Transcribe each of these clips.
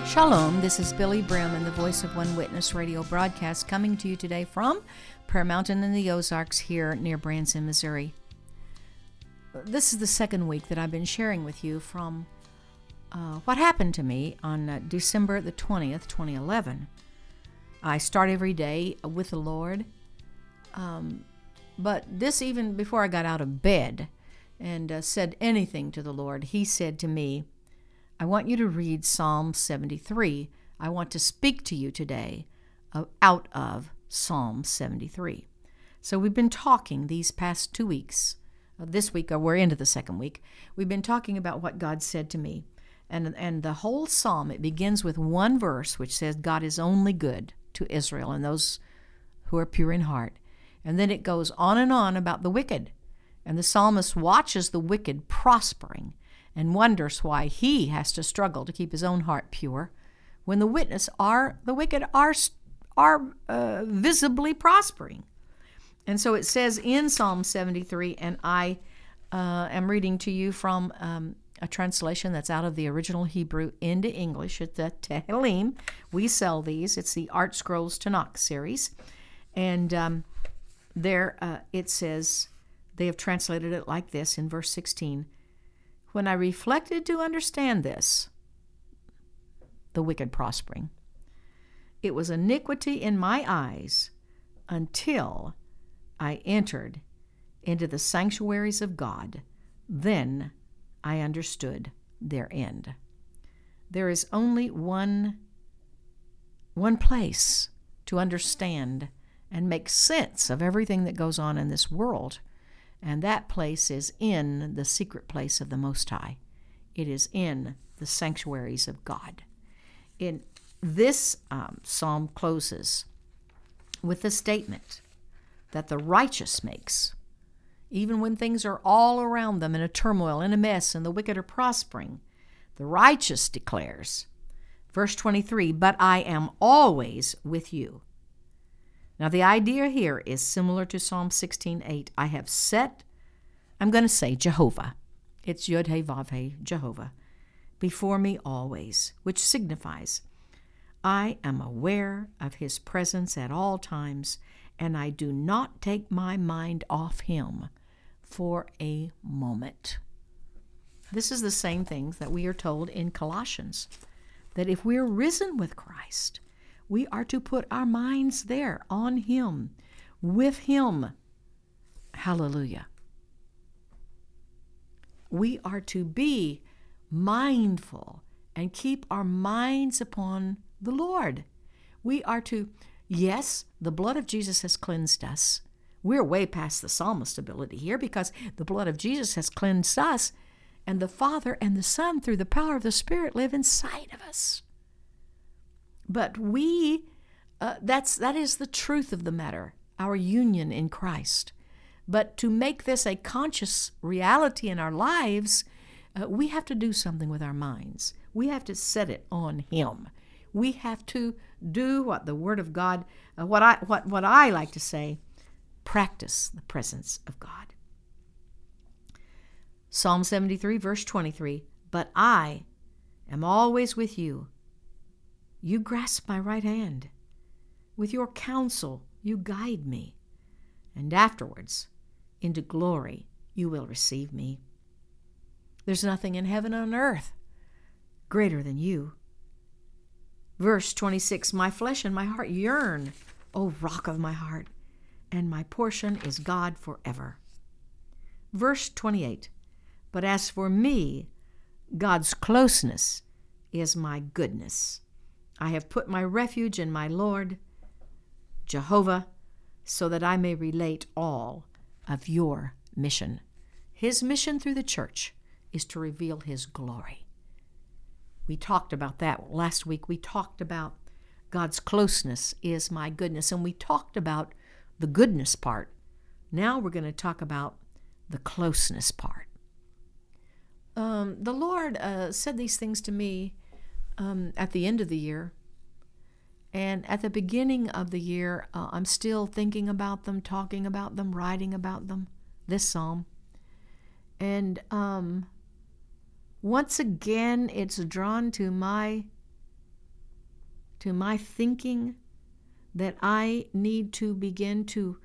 Shalom, this is Billy Brim and the Voice of One Witness radio broadcast coming to you today from Prayer Mountain in the Ozarks here near Branson, Missouri. This is the second week that I've been sharing with you from what happened to me on December the 20th, 2011. I start every day with the Lord, but this even before I got out of bed and said anything to the Lord, He said to me, I want you to read Psalm 73. I want to speak to you today out of Psalm 73. So we've been talking these past 2 weeks. This week, we're into the second week. We've been talking about what God said to me. And the whole psalm, it begins with one verse which says, God is only good to Israel and those who are pure in heart. And then it goes on about the wicked. And the psalmist watches the wicked prospering and wonders why he has to struggle to keep his own heart pure when the wicked are visibly prospering. And so it says in Psalm 73, and I am reading to you from a translation that's out of the original Hebrew into English. It's the Tehillim. We sell these. It's the Art Scrolls Tanakh series. And there it says, they have translated it like this in verse 16. When I reflected to understand this, the wicked prospering, it was iniquity in my eyes until I entered into the sanctuaries of God. Then I understood their end. There is only one place to understand and make sense of everything that goes on in this world. And that place is in the secret place of the Most High. It is in the sanctuaries of God. In this psalm closes with a statement that the righteous makes, even when things are all around them in a turmoil, in a mess, and the wicked are prospering. The righteous declares, verse 23, but I am always with you. Now, the idea here is similar to Psalm 16:8. I have set, I'm going to say Jehovah. It's Yod-Heh-Vav-Heh, Jehovah, before me always, which signifies I am aware of His presence at all times, and I do not take my mind off Him for a moment. This is the same thing that we are told in Colossians, that if we're risen with Christ, we are to put our minds there, on Him, with Him. Hallelujah. We are to be mindful and keep our minds upon the Lord. We are to, yes, the blood of Jesus has cleansed us. We're way past the psalmist ability here because the blood of Jesus has cleansed us, and the Father and the Son, through the power of the Spirit, live inside of us. But we, that is the truth of the matter, our union in Christ. But to make this a conscious reality in our lives, we have to do something with our minds. We have to set it on Him. We have to do what the Word of God, what I like to say, practice the presence of God. Psalm 73, verse 23, but I am always with you. You grasp my right hand. With your counsel, you guide me. And afterwards, into glory, you will receive me. There's nothing in heaven and on earth greater than you. Verse 26, my flesh and my heart yearn, O rock of my heart, and my portion is God forever. Verse 28, but as for me, God's closeness is my goodness. I have put my refuge in my Lord, Jehovah, so that I may relate all of your mission. His mission through the church is to reveal His glory. We talked about that last week. We talked about God's closeness is my goodness, and we talked about the goodness part. Now we're going to talk about the closeness part. The Lord said these things to me at the end of the year. And at the beginning of the year, I'm still thinking about them, talking about them, writing about them, this psalm. And once again, it's drawn to my to my thinking that I need to begin to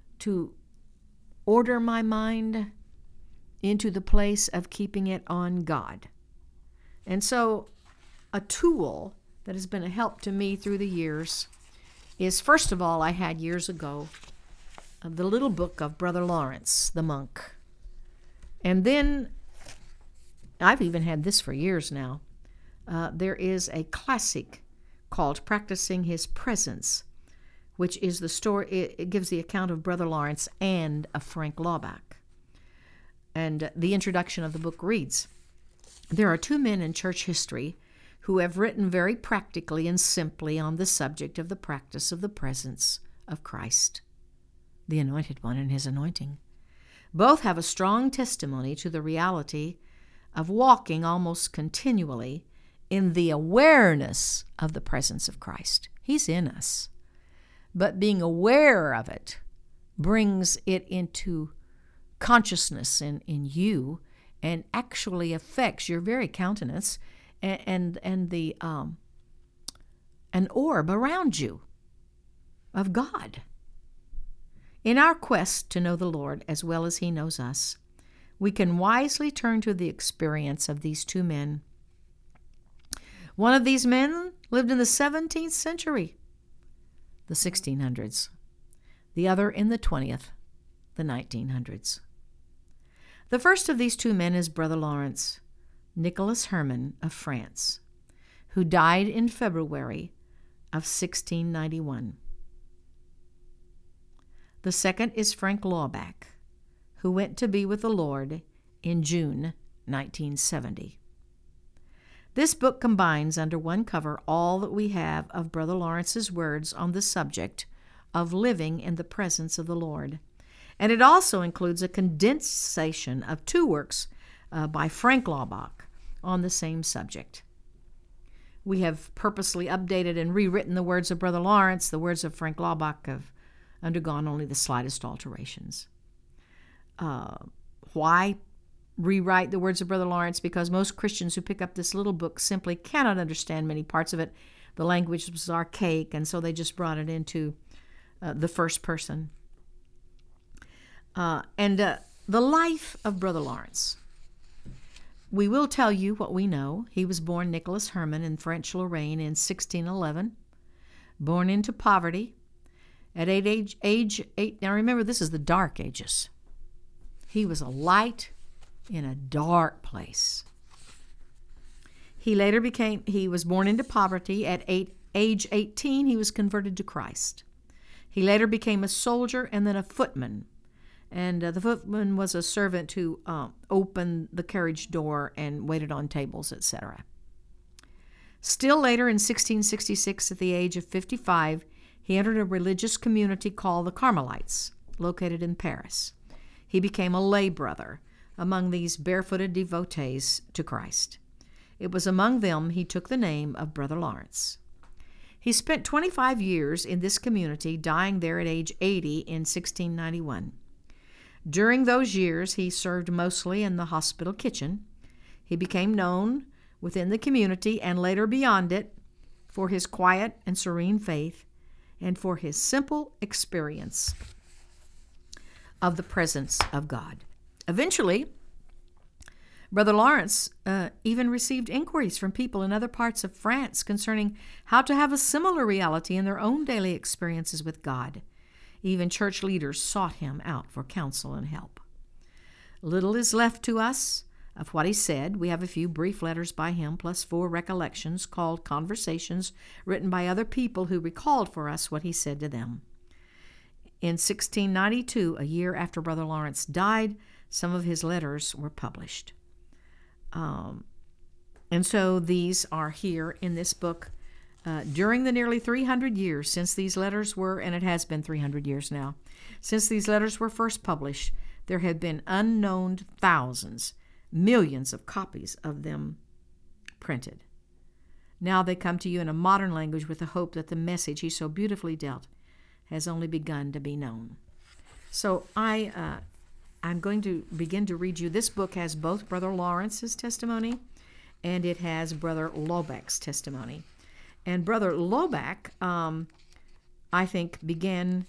order my mind into the place of keeping it on God. And so a tool that has been a help to me through the years is, first of all, I had years ago the little book of Brother Lawrence, the monk. And then, I've even had this for years now, there is a classic called Practicing His Presence, which is the story, it gives the account of Brother Lawrence and of Frank Laubach. And the introduction of the book reads, "There are two men in church history who have written very practically and simply on the subject of the practice of the presence of Christ, the Anointed One and His anointing. Both have a strong testimony to the reality of walking almost continually in the awareness of the presence of Christ. He's in us. But being aware of it brings it into consciousness in you and actually affects your very countenance and the an orb around you of God. In our quest to know the Lord as well as He knows us, we can wisely turn to the experience of these two men. One of these men lived in the 17th century, the 1600s. The other in the 20th, the 1900s. The first of these two men is Brother Lawrence, Nicholas Herman of France, who died in February of 1691. The second is Frank Laubach, who went to be with the Lord in June 1970. This book combines under one cover all that we have of Brother Lawrence's words on the subject of living in the presence of the Lord. And it also includes a condensation of two works by Frank Laubach on the same subject. We have purposely updated and rewritten the words of Brother Lawrence. The words of Frank Laubach have undergone only the slightest alterations. Why rewrite the words of Brother Lawrence? Because most Christians who pick up this little book simply cannot understand many parts of it. The language was archaic, and so they just brought it into the first person. The life of Brother Lawrence. We will tell you what we know. He was born Nicholas Herman in French Lorraine in 1611, born into poverty. At age 8, now remember, this is the Dark Ages. He was a light in a dark place. He was born into poverty. At age 18, he was converted to Christ. He later became a soldier and then a footman. And the footman was a servant who opened the carriage door and waited on tables, etc. Still later, in 1666, at the age of 55, he entered a religious community called the Carmelites, located in Paris. He became a lay brother among these barefooted devotees to Christ. It was among them he took the name of Brother Lawrence. He spent 25 years in this community, dying there at age 80 in 1691. During those years, he served mostly in the hospital kitchen. He became known within the community and later beyond it for his quiet and serene faith and for his simple experience of the presence of God. Eventually, Brother Lawrence even received inquiries from people in other parts of France concerning how to have a similar reality in their own daily experiences with God. Even church leaders sought him out for counsel and help. Little is left to us of what he said. We have a few brief letters by him, plus 4 recollections called Conversations, written by other people who recalled for us what he said to them. In 1692, a year after Brother Lawrence died, some of his letters were published. And so these are here in this book. During the nearly 300 years since these letters were, and it has been 300 years now, since these letters were first published, there have been unknown thousands, millions of copies of them printed. Now they come to you in a modern language with the hope that the message he so beautifully dealt has only begun to be known. So I'm going to begin to read you. This book has both Brother Lawrence's testimony and it has Brother Laubach's testimony. And Brother Loback, I think, began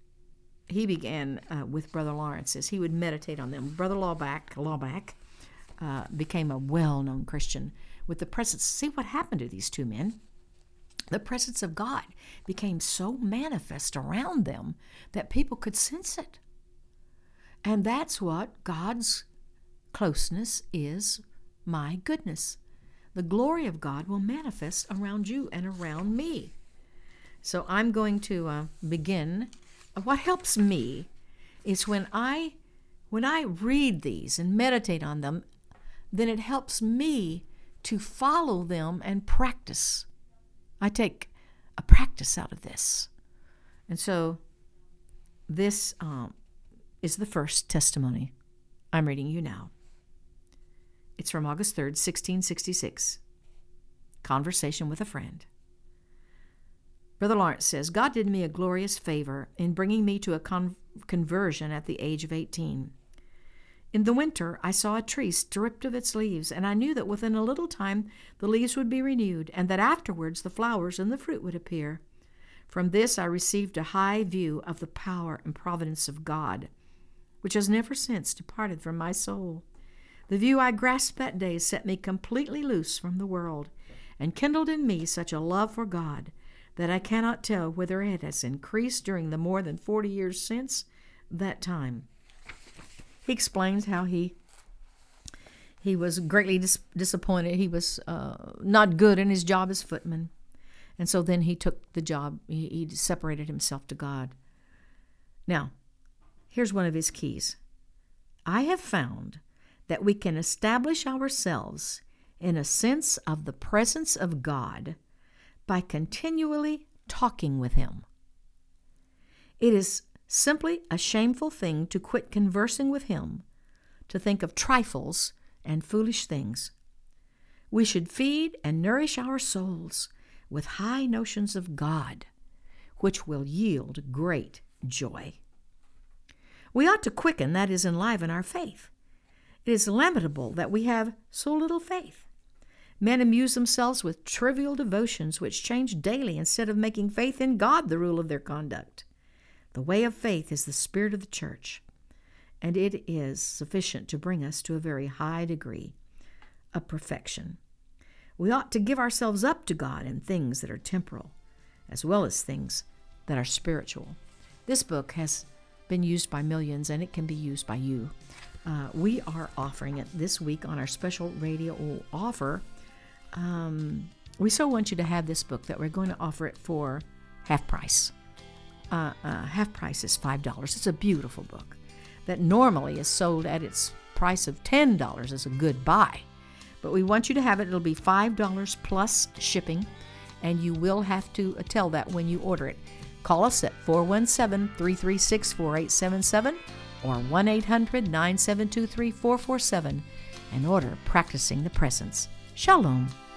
with Brother Lawrence as he would meditate on them. Brother Loback became a well-known Christian with the presence. See what happened to these two men? The presence of God became so manifest around them that people could sense it. And that's what God's closeness is, my goodness. The glory of God will manifest around you and around me. So I'm going to begin. What helps me is when I read these and meditate on them, then it helps me to follow them and practice. I take a practice out of this. And so this is the first testimony I'm reading you now. It's from August 3rd, 1666. Conversation with a friend. Brother Lawrence says, God did me a glorious favor in bringing me to a conversion at the age of 18. In the winter, I saw a tree stripped of its leaves, and I knew that within a little time the leaves would be renewed, and that afterwards the flowers and the fruit would appear. From this I received a high view of the power and providence of God, which has never since departed from my soul. The view I grasped that day set me completely loose from the world, and kindled in me such a love for God that I cannot tell whether it has increased during the more than 40 years since that time. He explains how he was greatly disappointed. He was not good in his job as footman. And so then he took the job. He separated himself to God. Now, here's one of his keys. I have found that we can establish ourselves in a sense of the presence of God by continually talking with Him. It is simply a shameful thing to quit conversing with Him, to think of trifles and foolish things. We should feed and nourish our souls with high notions of God, which will yield great joy. We ought to quicken, that is, enliven our faith. It is lamentable that we have so little faith. Men amuse themselves with trivial devotions which change daily instead of making faith in God the rule of their conduct. The way of faith is the spirit of the church, and it is sufficient to bring us to a very high degree of perfection. We ought to give ourselves up to God in things that are temporal, as well as things that are spiritual. This book has been used by millions, and it can be used by you. We are offering it this week on our special radio offer. We so want you to have this book that we're going to offer it for half price. Half price is $5. It's a beautiful book that normally is sold at its price of $10 as a good buy. But we want you to have it. It'll be $5 plus shipping, and you will have to tell that when you order it. Call us at 417-336-4877 or 1-800-972-3447 and order Practicing the Presence. Shalom.